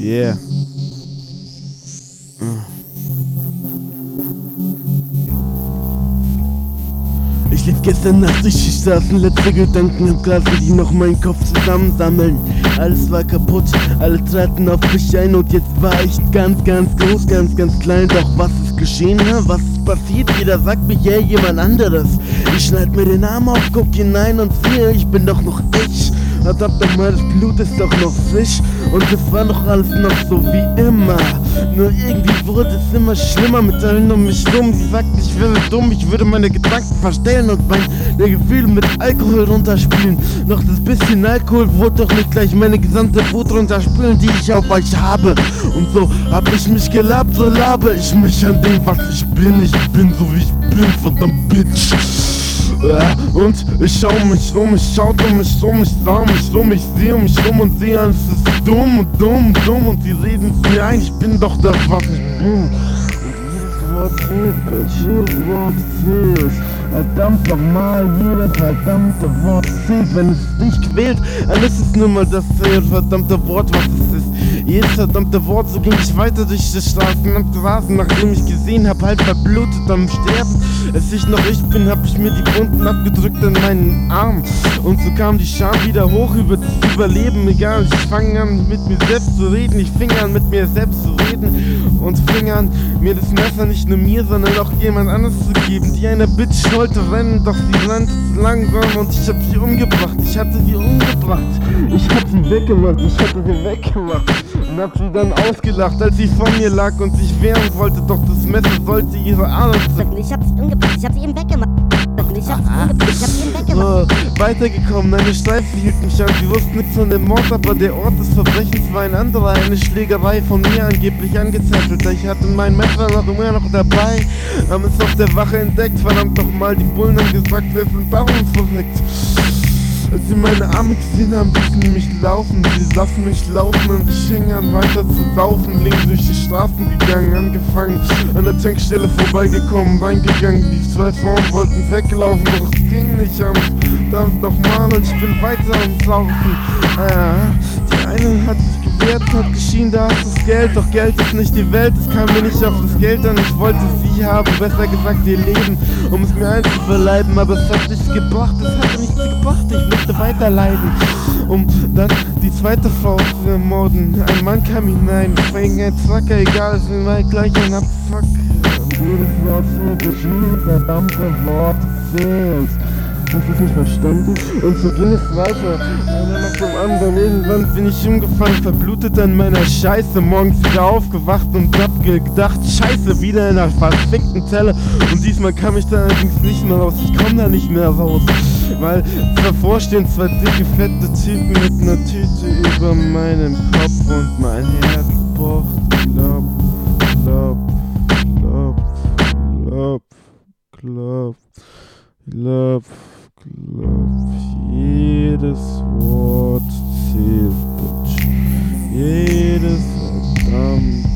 Yeah. Ich lief gestern Nacht durch die Straßen, letzte Gedanken im Glas, die noch meinen Kopf zusammensammeln. Alles war kaputt, alle traten auf mich ein und jetzt war ich ganz, ganz groß, ganz, ganz klein. Doch was ist geschehen, was ist passiert? Jeder sagt mir, yeah, jemand anderes. Ich schneid mir den Arm auf, guck hinein und sehe, ich bin doch noch ich. Verdammt nochmal, das Blut ist doch noch frisch und es war doch alles noch so wie immer. Nur irgendwie wurde es immer schlimmer mit allen um mich rum. Sie sagten, ich wäre dumm, ich würde meine Gedanken verstellen und meine Gefühle mit Alkohol runterspülen. Doch das bisschen Alkohol wurde doch nicht gleich meine gesamte Wut runterspülen, die ich auf euch habe. Und so hab ich mich gelabt, so labe ich mich an dem, was ich bin. Ich bin so wie ich bin, verdammt Bitch. Und ich schau mich um, ich schaut um mich rum, ich sah mich um, ich sehe mich rum und sehe, alles ist dumm und dumm und dumm und sie reden es mir ein, ich bin doch das, was ich bin. Und jedes Wort zählt, verdammt nochmal, jedes verdammte Wort zählt. Wenn es dich quält, dann ist es nur mal das verdammte Wort, was es ist. Jedes verdammte Wort, so ging ich weiter durch die Straßen und Rasen, nachdem ich gesehen hab, halb verblutet am Sterben. Als ich noch ich bin, hab ich mir die Wunden abgedrückt an meinen Arm. Und so kam die Scham wieder hoch über das Überleben. Egal, ich fang an mit mir selbst zu reden. Ich fing an mit mir selbst zu reden und fing an mir das Messer nicht nur mir, sondern auch jemand anderes zu geben. Die eine Bitch wollte rennen, doch sie rannte zu langsam und ich hab sie umgebracht. Ich hatte sie umgebracht. Ich hab sie weggemacht, ich hatte sie weggemacht. Und hab sie dann ausgelacht, als sie vor mir lag und sich wehren wollte. Doch das Messer sollte ihre Arme treffen. Ich hab sie umgebracht, ich hab sie eben weggemacht. Ich hab sie umgebracht, ich hab sie eben weggemacht. Weitergekommen, eine Streife hielt mich an. Sie wussten nichts von dem Mord, aber der Ort des Verbrechens war ein anderer. Eine Schlägerei von mir angeblich angezettelt. Ich hatte mein Messer noch immer noch dabei. Haben es auf der Wache entdeckt. Verdammt doch mal, die Bullen haben gesagt, wir sind bei uns verreckt. Als sie meine Arme gesehen haben, ließen sie mich laufen. Sie lassen mich laufen und ich hing an weiter zu laufen. Links durch die Straßen gegangen, angefangen an der Tankstelle vorbeigekommen, reingegangen. Die zwei Frauen wollten weglaufen, doch es ging nicht an. Verdammt nochmal und ich bin weiter am Laufen. Die eine hat sich gewehrt, hat geschienen, da ist das Geld. Doch Geld ist nicht die Welt, es kam mir nicht auf das Geld an. Ich wollte sie haben, besser gesagt ihr Leben, um es mir einzuverleiben. Aber es hat nichts gebracht, es hat nichts gebracht. Ich musste weiter leiden, um dann die zweite Frau zu ermorden. Ein Mann kam hinein, fing ein Zacker, egal, es war gleich ein Abfuck. Jedes Wort zählt, jedes verdammte Wort zählt. Hast du es nicht verstanden? Und so ging es weiter, einer nach dem anderen. Irgendwann bin ich umgefallen, verblutet an meiner Scheiße. Morgens wieder aufgewacht und hab gedacht, Scheiße, wieder in einer verfickten Zelle. Und diesmal kam ich da allerdings nicht mehr raus, ich komm da nicht mehr raus. Weil davor stehen zwei dicke, fette Typen mit einer Tüte über meinem Kopf und mein Herz pocht. Klopf, klopf, klopf, klopf, klopf, klopf, klopf. Jedes Wort zählt, Bitch. Jedes verdammte